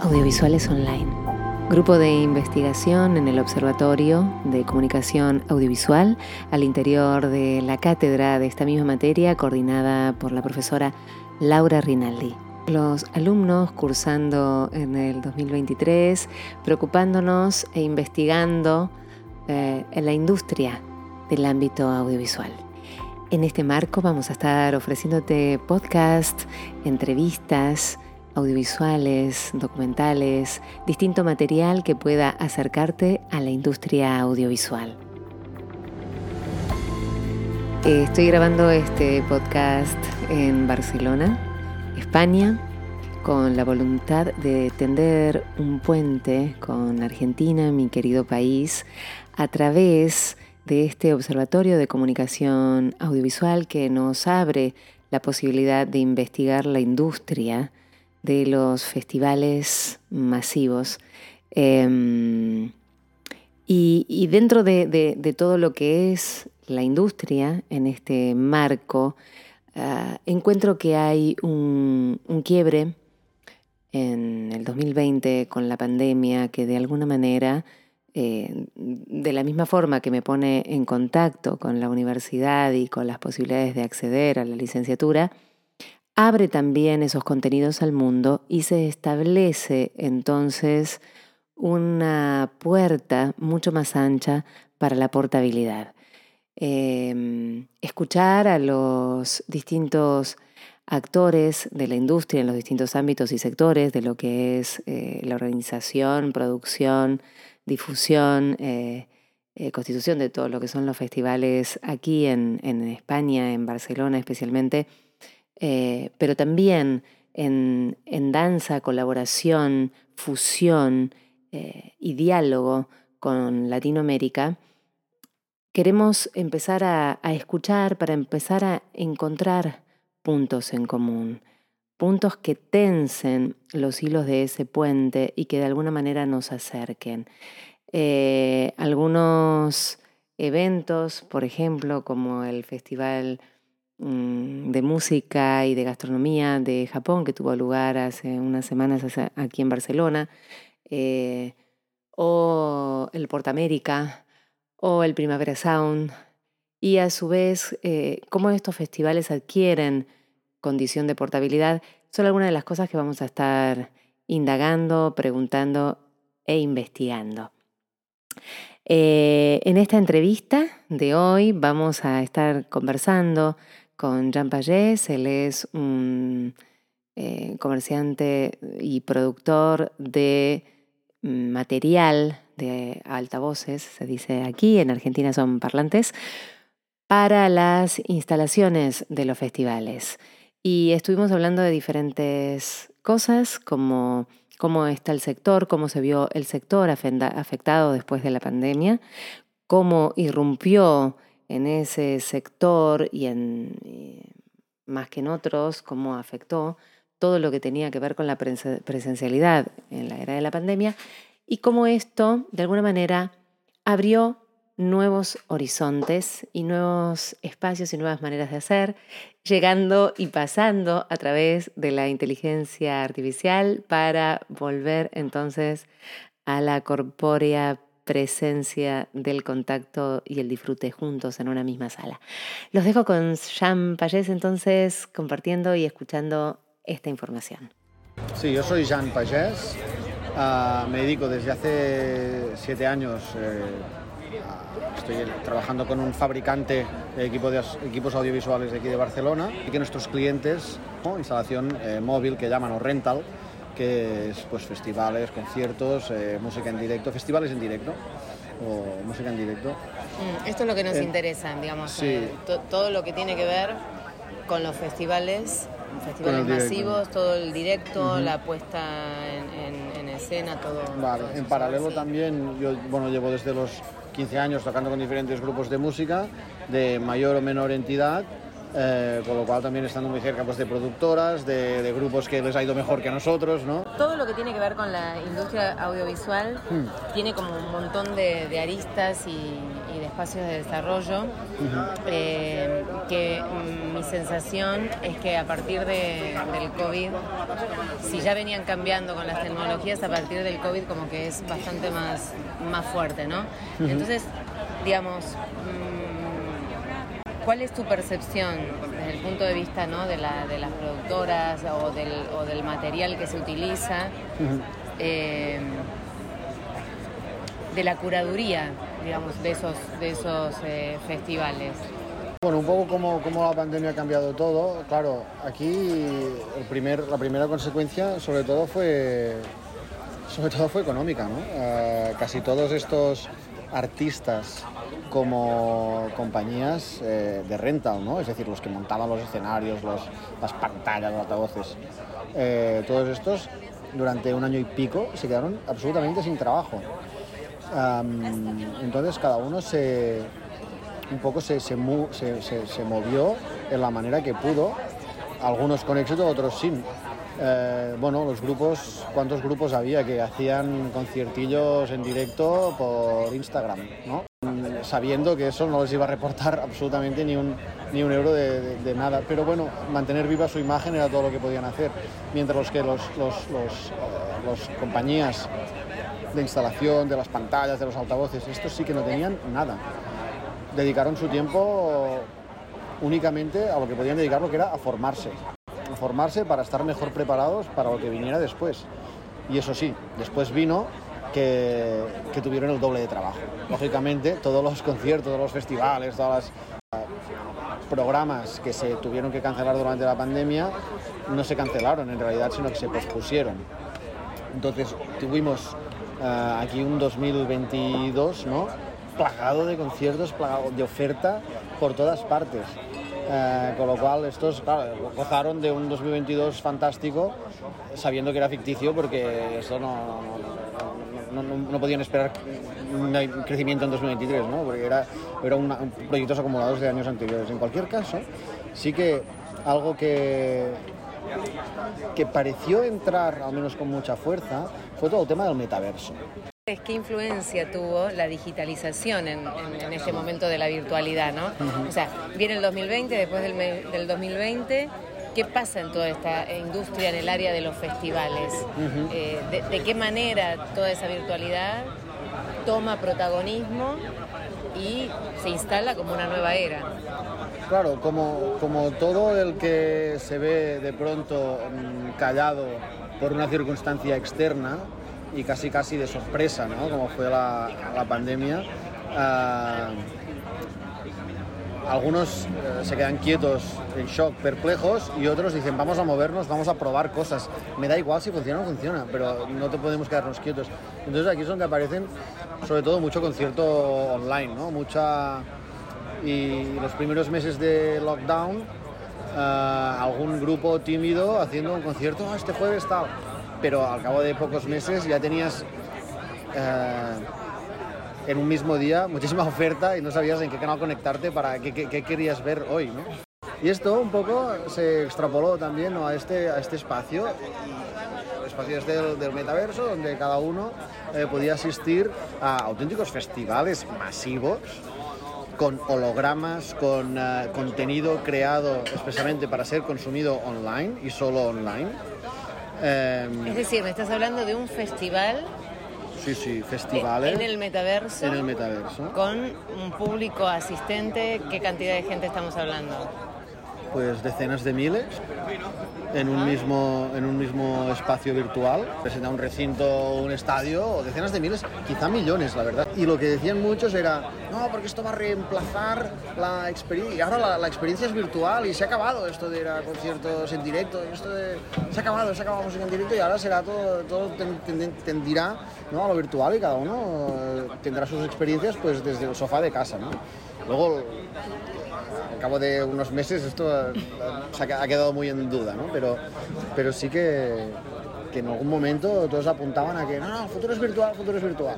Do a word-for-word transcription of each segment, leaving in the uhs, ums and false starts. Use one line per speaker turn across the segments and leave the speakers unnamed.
Audiovisuales Online, grupo de investigación en el Observatorio de Comunicación Audiovisual al interior de la cátedra de esta misma materia coordinada por la profesora Laura Rinaldi. Los alumnos cursando en el dos mil veintitrés, preocupándonos e investigando eh, en la industria del ámbito audiovisual. En este marco vamos a estar ofreciéndote podcast, entrevistas, audiovisuales, documentales, distinto material que pueda acercarte a la industria audiovisual. Estoy grabando este podcast en Barcelona, España, con la voluntad de tender un puente con Argentina, mi querido país, a través de este Observatorio de Comunicación Audiovisual que nos abre la posibilidad de investigar la industria de los festivales masivos. Eh, y, y dentro de, de, de todo lo que es la industria, en este marco, uh, encuentro que hay un, un quiebre en el dos mil veinte con la pandemia que de alguna manera, eh, de la misma forma que me pone en contacto con la universidad y con las posibilidades de acceder a la licenciatura, abre también esos contenidos al mundo y se establece entonces una puerta mucho más ancha para la portabilidad. Eh, escuchar a los distintos actores de la industria en los distintos ámbitos y sectores de lo que es eh, la organización, producción, difusión, eh, eh, constitución de todo lo que son los festivales aquí en, en España, en Barcelona especialmente, Eh, pero también en, en danza, colaboración, fusión eh, y diálogo con Latinoamérica, queremos empezar a, a escuchar para empezar a encontrar puntos en común, puntos que tensen los hilos de ese puente y que de alguna manera nos acerquen. Eh, algunos eventos, por ejemplo, como el Festival de Música y de Gastronomía de Japón, que tuvo lugar hace unas semanas aquí en Barcelona, eh, o el Portamérica, o el Primavera Sound, y a su vez, eh, cómo estos festivales adquieren condición de portabilidad, son algunas de las cosas que vamos a estar indagando, preguntando e investigando. Eh, en esta entrevista de hoy vamos a estar conversando con Jean Pagès. Él es un eh, comerciante y productor de material de altavoces, se dice aquí, en Argentina son parlantes, para las instalaciones de los festivales. Y estuvimos hablando de diferentes cosas, como cómo está el sector, cómo se vio el sector afectado después de la pandemia, cómo irrumpió en ese sector y en, y más que en otros, cómo afectó todo lo que tenía que ver con la presencialidad en la era de la pandemia y cómo esto, de alguna manera, abrió nuevos horizontes y nuevos espacios y nuevas maneras de hacer, llegando y pasando a través de la inteligencia artificial para volver entonces a la corpórea presencia del contacto y el disfrute juntos en una misma sala. Los dejo con Jean Pagès entonces compartiendo y escuchando esta información.
Sí, yo soy Jean Pagès, uh, me dedico desde hace siete años, eh, a, estoy trabajando con un fabricante de, equipo de equipos audiovisuales de aquí de Barcelona y que nuestros clientes, ¿no? instalación eh, móvil que llaman o rental, que es pues festivales, conciertos, eh, música en directo, festivales en directo o música en directo.
Mm, esto es lo que nos eh, interesa, digamos,
sí.
eh, to, todo lo que tiene que ver con los festivales, festivales masivos, todo el directo, uh-huh. la puesta en, en, en escena, todo.
Vale,
todo
en paralelo sí. también, yo bueno, llevo desde los quince años tocando con diferentes grupos de música de mayor o menor entidad Eh, con lo cual también estando muy cerca pues, de productoras, de, de grupos que les ha ido mejor que a nosotros, ¿no?
Todo lo que tiene que ver con la industria audiovisual hmm. tiene como un montón de, de aristas y, y de espacios de desarrollo, uh-huh. eh, que mm, mi sensación es que a partir de, del COVID, si ya venían cambiando con las tecnologías, a partir del COVID como que es bastante más, más fuerte, ¿no? Uh-huh. Entonces, digamos... Mm, ¿cuál es tu percepción desde el punto de vista, ¿no? de, la, de las productoras o del, o del material que se utiliza, uh-huh. eh, de la curaduría, digamos, de esos, de esos eh, festivales?
Bueno, un poco como, como la pandemia ha cambiado todo. Claro, aquí el primer, la primera consecuencia sobre todo fue, sobre todo fue económica, ¿no? Uh, casi todos estos artistas como compañías eh, de rental, ¿no? Es decir, los que montaban los escenarios, los, las pantallas, los altavoces, eh, todos estos durante un año y pico se quedaron absolutamente sin trabajo. Um, entonces cada uno se un poco se, se, se, se, se movió en la manera que pudo, algunos con éxito, otros sin. Eh, bueno, los grupos, ¿cuántos grupos había que hacían conciertillos en directo por Instagram, ¿no? Sabiendo que eso no les iba a reportar absolutamente ni un, ni un euro de, de, de nada, pero bueno, mantener viva su imagen era todo lo que podían hacer, mientras los que los, los, los, uh, los compañías de instalación, de las pantallas, de los altavoces, estos sí que no tenían nada. Dedicaron su tiempo únicamente a lo que podían dedicarlo, que era a formarse. formarse para estar mejor preparados para lo que viniera después. Y eso sí, después vino que, que tuvieron el doble de trabajo. Lógicamente, todos los conciertos, todos los festivales, todos los uh, programas que se tuvieron que cancelar durante la pandemia no se cancelaron en realidad, sino que se pospusieron. Entonces tuvimos uh, aquí un dos mil veintidós, ¿no? Plagado de conciertos, plagado de oferta por todas partes. Eh, con lo cual estos, claro, gozaron de un dos mil veintidós fantástico, sabiendo que era ficticio, porque esto no, no, no, no podían esperar un crecimiento en dos mil veintitrés, ¿no? Porque era, era una, un proyectos acumulados de años anteriores. En cualquier caso, sí que algo que, que pareció entrar, al menos con mucha fuerza, fue todo el tema del metaverso.
¿Qué influencia tuvo la digitalización en, en, en este momento de la virtualidad, ¿no? Uh-huh. O sea, viene el dos mil veinte, después del, del dos mil veinte, ¿qué pasa en toda esta industria en el área de los festivales? Uh-huh. Eh, de, ¿De qué manera toda esa virtualidad toma protagonismo y se instala como una nueva era?
Claro, como, como todo el que se ve de pronto mmm, callado por una circunstancia externa, y casi casi de sorpresa, ¿no? Como fue la, la pandemia. Uh, algunos uh, se quedan quietos, en shock, perplejos, y otros dicen, vamos a movernos, vamos a probar cosas. Me da igual si funciona o no funciona, pero no te podemos quedarnos quietos. Entonces aquí es donde aparecen, sobre todo, mucho concierto online, ¿no? Mucha... Y los primeros meses de lockdown, uh, algún grupo tímido haciendo un concierto, oh, este jueves tal... pero al cabo de pocos meses ya tenías eh, en un mismo día muchísima oferta y no sabías en qué canal conectarte para qué, qué, qué querías ver hoy, ¿no? Y esto un poco se extrapoló también, ¿no? a, este, a este espacio, el espacio este del, del metaverso, donde cada uno eh, podía asistir a auténticos festivales masivos con hologramas, con uh, contenido creado expresamente para ser consumido online y solo online. Um,
es decir, me estás hablando de un festival.
Sí, sí, festivales.
En el metaverso.
En el metaverso.
Con un público asistente. ¿Qué cantidad de gente estamos hablando?
Pues decenas de miles en un mismo en un mismo espacio virtual, presenta un recinto, un estadio, o decenas de miles, quizá millones, la verdad. Y lo que decían muchos era, no, porque esto va a reemplazar la experiencia, y ahora la, la experiencia es virtual y se ha acabado esto de ir a conciertos en directo, esto de, se ha acabado, se ha acabado la música en directo y ahora será todo, todo tendirá, ¿no? a lo virtual y cada uno tendrá sus experiencias pues desde el sofá de casa, ¿no? Luego, al cabo de unos meses esto se ha quedado muy en duda, ¿no? Pero, pero sí que, que en algún momento todos apuntaban a que no, no, el futuro es virtual, el futuro es virtual.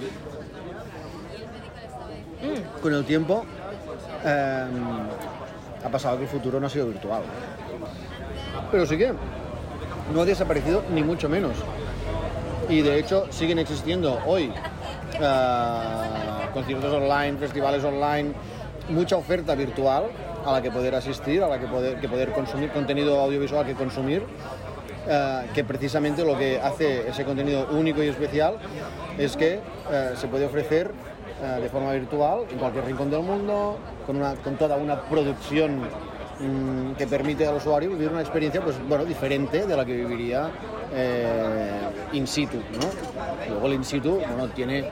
Mm. Con el tiempo, eh, ha pasado que el futuro no ha sido virtual. Pero sí que no ha desaparecido ni mucho menos. Y de hecho siguen existiendo hoy uh, conciertos online, festivales online, mucha oferta virtual a la que poder asistir, a la que poder, que poder consumir contenido audiovisual que consumir, uh, que precisamente lo que hace ese contenido único y especial es que uh, se puede ofrecer uh, de forma virtual en cualquier rincón del mundo, con, una, con toda una producción um, que permite al usuario vivir una experiencia pues, bueno, diferente de la que viviría eh, in situ, ¿no? Luego el in situ bueno, tiene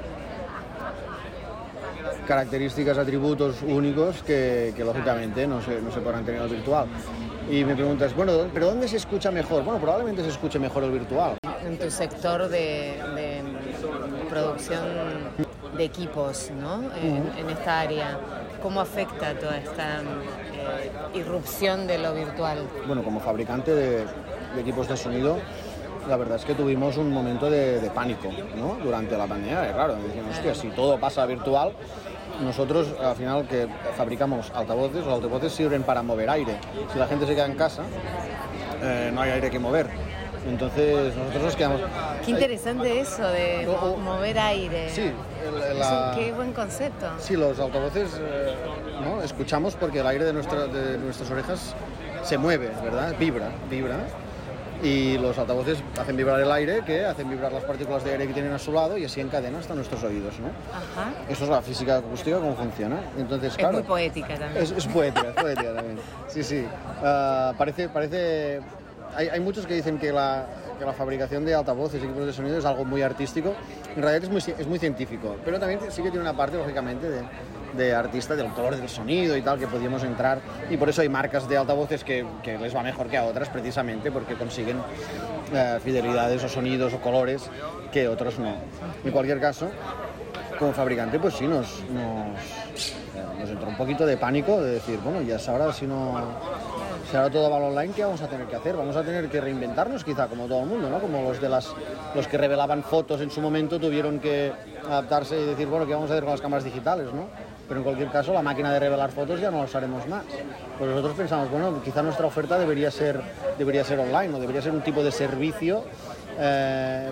características, atributos únicos que, que lógicamente no se, no se podrán tener en el virtual. Y me preguntas, bueno, ¿pero dónde se escucha mejor? Bueno, probablemente se escuche mejor el virtual.
En tu sector de, de producción de equipos, ¿no? En, uh-huh. en esta área, ¿cómo afecta toda esta eh, irrupción de lo virtual?
Bueno, como fabricante de, de equipos de sonido, la verdad es que tuvimos un momento de, de pánico, ¿no? Durante la pandemia, claro, decíamos, hostia, si todo pasa virtual, nosotros al final que fabricamos altavoces, los altavoces sirven para mover aire. Si la gente se queda en casa, eh, no hay aire que mover. Entonces nosotros nos quedamos...
Qué interesante eso de
o, o,
mover aire.
Sí.
El, la, qué buen concepto.
Sí, los altavoces, eh, ¿no? Escuchamos porque el aire de, nuestra, de nuestras orejas se mueve, ¿verdad? Vibra, vibra. Y los altavoces hacen vibrar el aire, que hacen vibrar las partículas de aire que tienen a su lado y así encadena hasta nuestros oídos, ¿no?
Ajá.
Eso es la física acústica, cómo funciona. Entonces, claro,
es muy poética también.
Es, es poética, es poética también. Sí, sí. Uh, parece, parece... Hay, hay muchos que dicen que la, que la fabricación de altavoces y equipos de sonido es algo muy artístico. En realidad es muy, es muy científico, pero también sí que tiene una parte, lógicamente, de... de artista, del color del sonido y tal, que podíamos entrar, y por eso hay marcas de altavoces que, que les va mejor que a otras, precisamente porque consiguen eh, fidelidades o sonidos o colores que otros no. En cualquier caso, como fabricante, pues sí, nos, nos, eh, nos entró un poquito de pánico de decir, bueno, ya ahora si no... Si ahora todo va online, ¿qué vamos a tener que hacer? Vamos a tener que reinventarnos quizá, como todo el mundo, ¿no? Como los de las los que revelaban fotos en su momento tuvieron que adaptarse y decir, bueno, ¿qué vamos a hacer con las cámaras digitales, no? Pero en cualquier caso, la máquina de revelar fotos ya no la usaremos más. Pues nosotros pensamos, bueno, quizá nuestra oferta debería ser, debería ser online, o debería ser un tipo de servicio eh,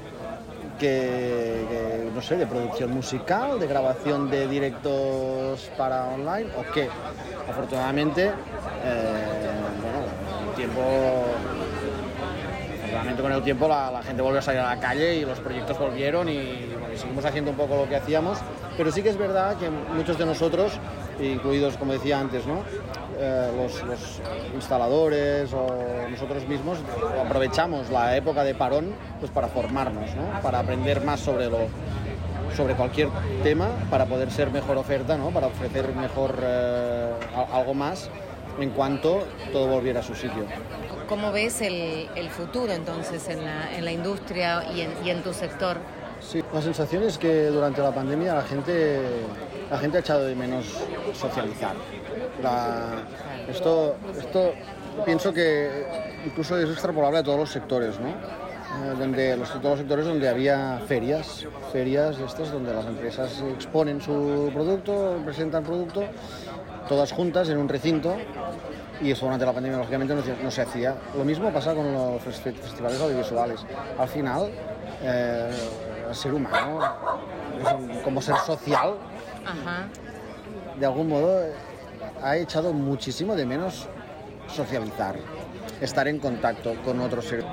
que, que, no sé, de producción musical, de grabación de directos para online, o qué. Afortunadamente, eh, bueno, el tiempo... Realmente con el tiempo la, la gente volvió a salir a la calle y los proyectos volvieron y, bueno, y seguimos haciendo un poco lo que hacíamos, pero sí que es verdad que muchos de nosotros, incluidos, como decía antes, ¿no? eh, los, los instaladores o nosotros mismos, aprovechamos la época de parón pues, para formarnos, ¿no? Para aprender más sobre, lo, sobre cualquier tema, para poder ser mejor oferta, ¿no? Para ofrecer mejor eh, algo más en cuanto todo volviera a su sitio.
¿Cómo ves el, el futuro entonces en la, en la industria y en, y en tu sector?
Sí, la sensación es que durante la pandemia la gente, la gente ha echado de menos socializar. La, esto, esto pienso que incluso es extrapolable a todos los sectores, ¿no? Eh, donde, los, todos los sectores donde había ferias, ferias estas donde las empresas exponen su producto, presentan producto, todas juntas en un recinto. Y eso durante la pandemia, lógicamente, no se, no se hacía. Lo mismo pasa con los festivales audiovisuales. Al final, eh, el ser humano, como ser social,
Ajá.
de algún modo, ha echado muchísimo de menos socializar, estar en contacto con otros seres.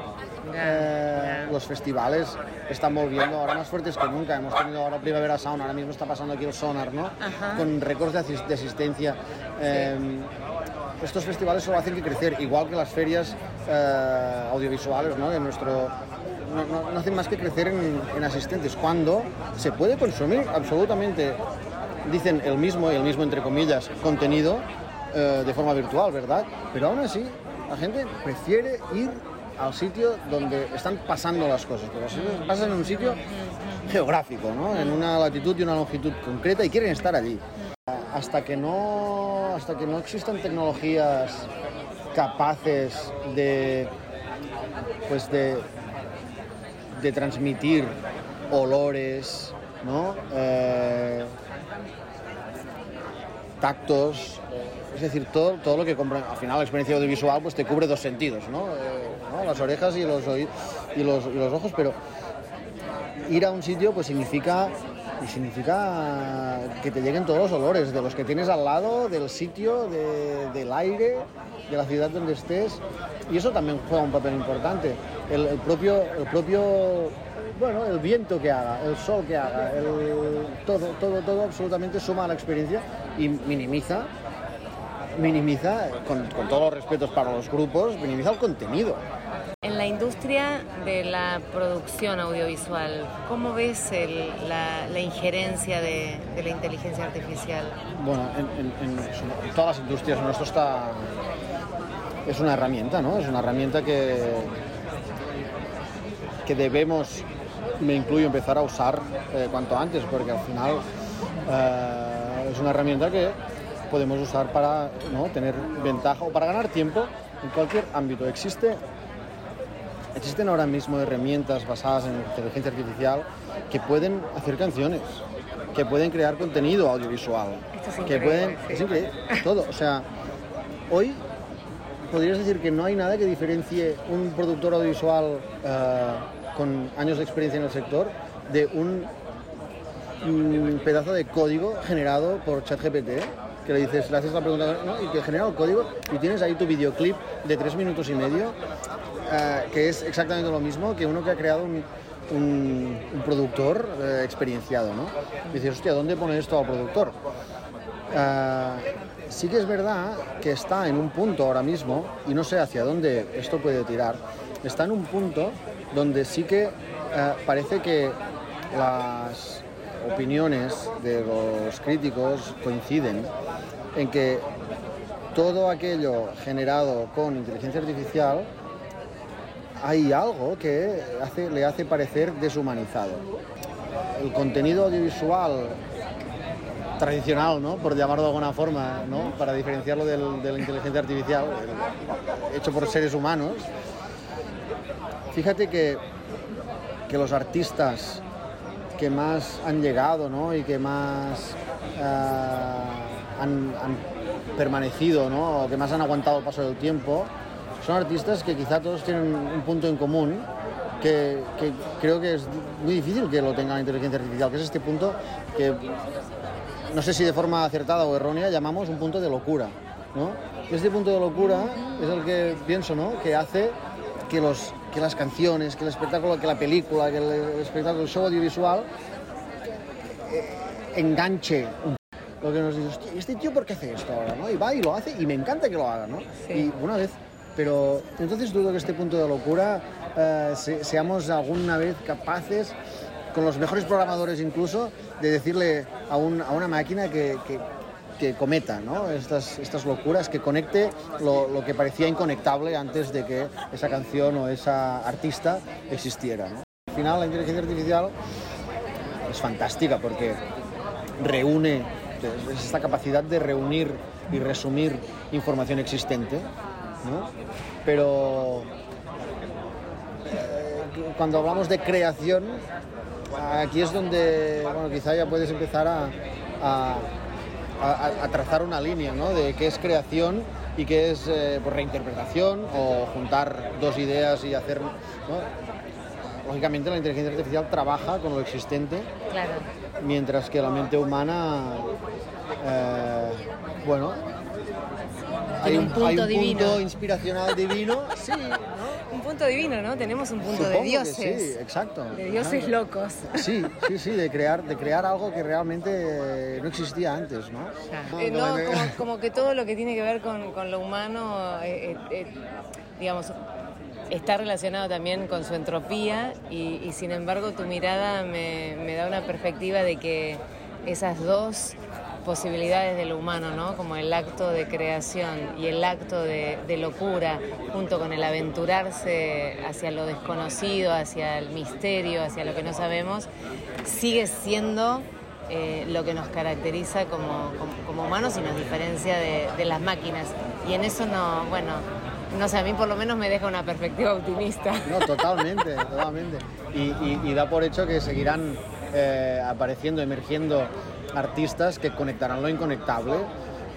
Eh, los festivales están volviendo ahora más fuertes que nunca. Hemos tenido ahora Primavera Sound, ahora mismo está pasando aquí el Sonar, ¿no?
Ajá.
Con récords de, asist- de asistencia. Eh, sí. Estos festivales solo hacen que crecer, igual que las ferias eh, audiovisuales, ¿no? De nuestro, no, no, no hacen más que crecer en, en asistentes, cuando se puede consumir absolutamente, dicen el mismo, y el mismo entre comillas, contenido eh, de forma virtual, ¿verdad? Pero aún así, la gente prefiere ir al sitio donde están pasando las cosas, pero las cosas pasan en un sitio geográfico, ¿no? En una latitud y una longitud concreta y quieren estar allí. Hasta que no, hasta que no existan tecnologías capaces de, pues de, de transmitir olores, ¿no? Eh, tactos, es decir, todo, todo lo que compra. Al final la experiencia audiovisual pues te cubre dos sentidos, ¿no? Eh, ¿no? Las orejas y los, oí- y, los, y los ojos, pero ir a un sitio pues significa, y significa que te lleguen todos los olores, de los que tienes al lado, del sitio, de, del aire, de la ciudad donde estés, y eso también juega un papel importante. El, el propio, el propio, bueno, el viento que haga, el sol que haga, el, todo, todo, todo absolutamente suma a la experiencia y minimiza, minimiza, con, con todos los respetos para los grupos, minimiza el contenido.
En la industria de la producción audiovisual, ¿cómo ves el, la, la injerencia de, de la inteligencia artificial?
Bueno, en, en, en todas las industrias nuestro está... Es una herramienta, ¿no? Es una herramienta que, que debemos, me incluyo, empezar a usar eh, cuanto antes, porque al final eh, es una herramienta que podemos usar para, ¿no?, tener ventaja o para ganar tiempo en cualquier ámbito. Existe, existen ahora mismo herramientas basadas en inteligencia artificial que pueden hacer canciones, que pueden crear contenido audiovisual,
Esto es
que
increíble,
pueden...
sí.
Es increíble, todo. O sea, hoy podrías decir que no hay nada que diferencie un productor audiovisual eh, con años de experiencia en el sector de un, un pedazo de código generado por ChatGPT, que le dices, le haces la pregunta, ¿no?, y que genera el código y tienes ahí tu videoclip de tres minutos y medio, eh, que es exactamente lo mismo que uno que ha creado un, un, un productor eh, experienciado, ¿no? Y dices, hostia, ¿dónde pone esto al productor? Uh, sí que es verdad que está en un punto ahora mismo, y no sé hacia dónde esto puede tirar, está en un punto donde sí que uh, parece que las opiniones de los críticos coinciden en que todo aquello generado con inteligencia artificial hay algo que hace, le hace parecer deshumanizado. El contenido audiovisual tradicional, ¿no?, por llamarlo de alguna forma, ¿no?, para diferenciarlo del, de la inteligencia artificial, el, hecho por seres humanos. Fíjate que, que los artistas que más han llegado, ¿no?, y que más uh, han, han permanecido, ¿no?, o que más han aguantado el paso del tiempo, son artistas que quizá todos tienen un punto en común, que, que creo que es muy difícil que lo tenga la inteligencia artificial, que es este punto que, no sé si de forma acertada o errónea, llamamos un punto de locura, ¿no? Este punto de locura es el que pienso, ¿no?, que hace que, los, que las canciones, que el espectáculo, que la película, que el espectáculo, el show audiovisual eh, enganche un poco. Lo que nos dice, hostia, ¿y este tío por qué hace esto ahora, no? Y va y lo hace y me encanta que lo haga, ¿no?
Sí.
Y una vez, pero entonces dudo que este punto de locura eh, se, seamos alguna vez capaces, con los mejores programadores incluso, de decirle a, un, a una máquina que, que, que cometa, ¿no?, estas, estas locuras, que conecte lo, lo que parecía inconectable antes de que esa canción o esa artista existiera, ¿no? Al final la inteligencia artificial es fantástica porque reúne, es esta capacidad de reunir y resumir información existente, ¿no? Pero eh, cuando hablamos de creación, aquí es donde, bueno, quizá ya puedes empezar a, a, a, a trazar una línea, ¿no?, de qué es creación y qué es eh, pues reinterpretación o juntar dos ideas y hacer, ¿no? Lógicamente la inteligencia artificial trabaja con lo existente,
Claro.
mientras que la mente humana, eh, bueno, hay un,
un punto
hay un
divino.
punto inspiracional divino, sí, ¿no?
Un punto divino, ¿no? Tenemos un punto
Supongo
de dioses.
que sí, exacto.
De dioses
exacto.
locos.
Sí, sí, sí, de crear, de crear algo que realmente no existía antes, ¿no?
Eh, no, como, como que todo lo que tiene que ver con, con lo humano, eh, eh, eh, digamos, está relacionado también con su entropía y, y sin embargo tu mirada me, me da una perspectiva de que esas dos posibilidades de lo humano, ¿no?, como el acto de creación y el acto de, de locura, junto con el aventurarse hacia lo desconocido, hacia el misterio, hacia lo que no sabemos, sigue siendo eh, lo que nos caracteriza como, como, como humanos y nos diferencia de, de las máquinas. Y en eso no, bueno, no sé, a mí por lo menos me deja una perspectiva optimista.
No, totalmente, totalmente. Y, y, y da por hecho que seguirán eh, apareciendo, emergiendo artistas que conectarán lo inconectable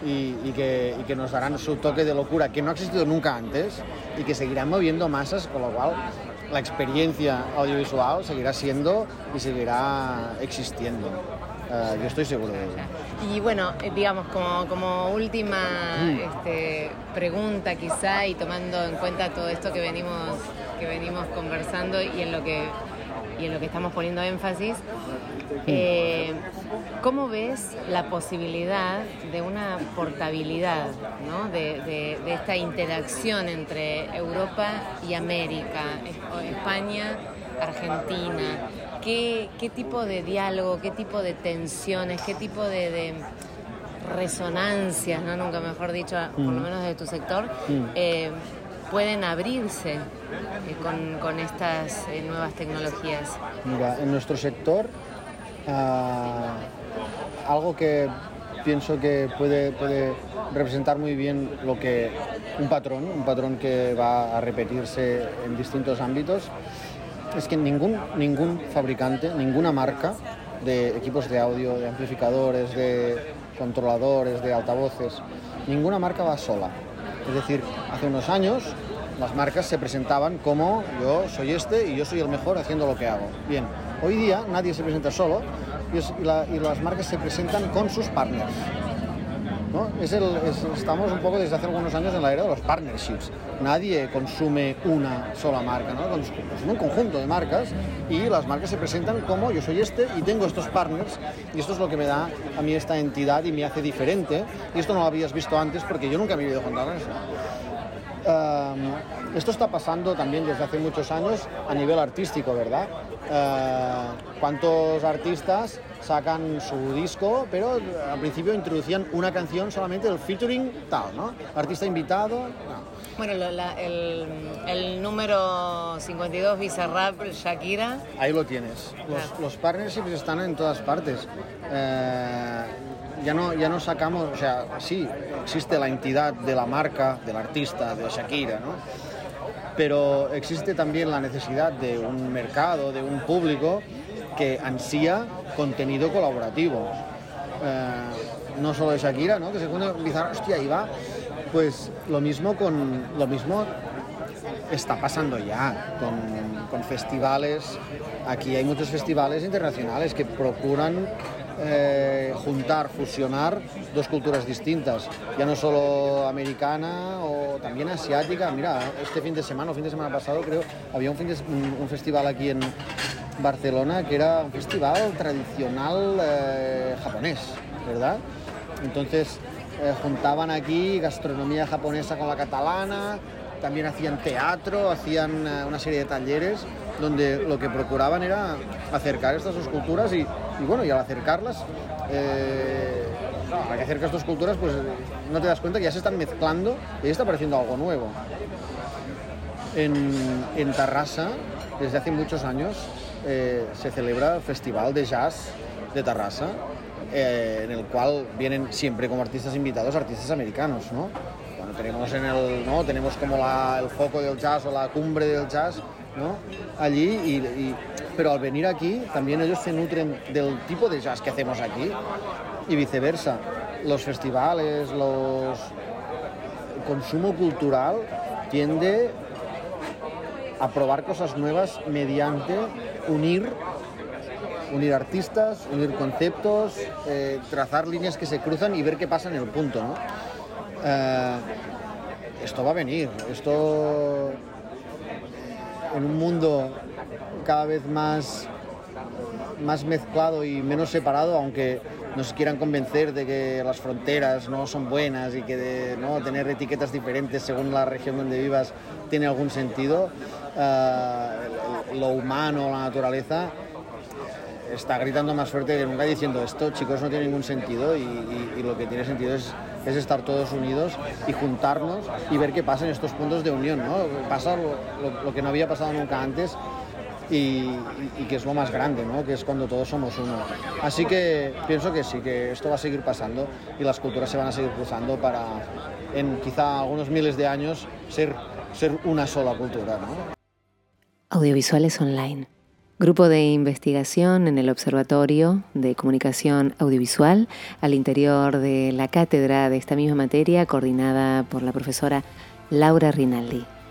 y, y, que, y que nos darán su toque de locura que no ha existido nunca antes y que seguirán moviendo masas, con lo cual la experiencia audiovisual seguirá siendo y seguirá existiendo. Uh, yo estoy seguro de ello.
Y bueno, digamos, como, como última mm. este, pregunta quizá, y tomando en cuenta todo esto que venimos, que venimos conversando y en lo que, y en lo que estamos poniendo énfasis, mm. eh, ¿cómo ves la posibilidad de una portabilidad, ¿no? de, de, de esta interacción entre Europa y América, España, Argentina? ¿Qué, qué tipo de diálogo, qué tipo de tensiones, qué tipo de, de resonancias, ¿no? Nunca mejor dicho, mm. por lo menos de tu sector, mm. eh, pueden abrirse eh, con, con estas eh, nuevas tecnologías?
Mira, en nuestro sector, uh, algo que pienso que puede, puede representar muy bien lo que un patrón, un patrón que va a repetirse en distintos ámbitos, es que ningún, ningún fabricante, ninguna marca de equipos de audio, de amplificadores, de controladores, de altavoces, ninguna marca va sola. Es decir, hace unos años las marcas se presentaban como yo soy este y yo soy el mejor haciendo lo que hago. Bien, hoy día nadie se presenta solo y, es, y, la, y las marcas se presentan con sus partners, ¿no? Es el, es, estamos un poco desde hace algunos años en la era de los partnerships. Nadie consume una sola marca, ¿no? Consume un conjunto de marcas y las marcas se presentan como yo soy este y tengo estos partners y esto es lo que me da a mí esta entidad y me hace diferente, y esto no lo habías visto antes porque yo nunca me había contado eso. Uh, esto está pasando también desde hace muchos años a nivel artístico, ¿verdad? Uh, ¿Cuántos artistas sacan su disco, pero al principio introducían una canción solamente del featuring tal, ¿no? Artista invitado, no.
Bueno, la, la, el, el número cincuenta y dos Bizarrap, Shakira.
Ahí lo tienes. Los, ah. los partnerships están en todas partes. Eh, ya no, ya no sacamos, o sea, sí, existe la entidad de la marca, del artista, de Shakira, ¿no? Pero existe también la necesidad de un mercado, de un público que ansía contenido colaborativo. Eh, no solo de Shakira, ¿no? Que se pone Bizarrap, hostia, ahí va. Pues lo mismo con lo mismo está pasando ya con, con festivales. Aquí hay muchos festivales internacionales que procuran eh, juntar, fusionar dos culturas distintas, ya no solo americana o también asiática. Mira, este fin de semana o fin de semana pasado creo había un, fin de, un, un festival aquí en Barcelona que era un festival tradicional eh, japonés, ¿verdad? Entonces Eh, juntaban aquí gastronomía japonesa con la catalana, también hacían teatro, hacían eh, una serie de talleres donde lo que procuraban era acercar estas dos culturas y, y bueno, y al acercarlas, eh, al acercar estas dos culturas, pues no te das cuenta que ya se están mezclando y ya está apareciendo algo nuevo. En, en Tarrasa, desde hace muchos años, eh, se celebra el Festival de Jazz de Tarrasa, Eh, en el cual vienen siempre como artistas invitados artistas americanos, ¿no? Bueno, tenemos en el, ¿no? Tenemos como la, el foco del jazz o la cumbre del jazz, ¿no? Allí, y, y, pero al venir aquí también ellos se nutren del tipo de jazz que hacemos aquí y viceversa. Los festivales, los... el consumo cultural tiende a probar cosas nuevas mediante unir unir artistas, unir conceptos, eh, trazar líneas que se cruzan y ver qué pasa en el punto, ¿no? Eh, esto va a venir, esto en un mundo cada vez más, más mezclado y menos separado, aunque nos quieran convencer de que las fronteras no son buenas y que de, ¿no? tener etiquetas diferentes según la región donde vivas tiene algún sentido, eh, lo humano, la naturaleza está gritando más fuerte que nunca diciendo esto, chicos, no tiene ningún sentido y, y, y lo que tiene sentido es, es estar todos unidos y juntarnos y ver qué pasa en estos puntos de unión, ¿no? Pasa lo, lo, lo que no había pasado nunca antes y, y, y que es lo más grande, ¿no? Que es cuando todos somos uno. Así que pienso que sí, que esto va a seguir pasando y las culturas se van a seguir cruzando para, en quizá algunos miles de años, ser, ser una sola cultura, ¿no?
Audiovisuales online. Grupo de investigación en el Observatorio de Comunicación Audiovisual al interior de la cátedra de esta misma materia, coordinada por la profesora Laura Rinaldi.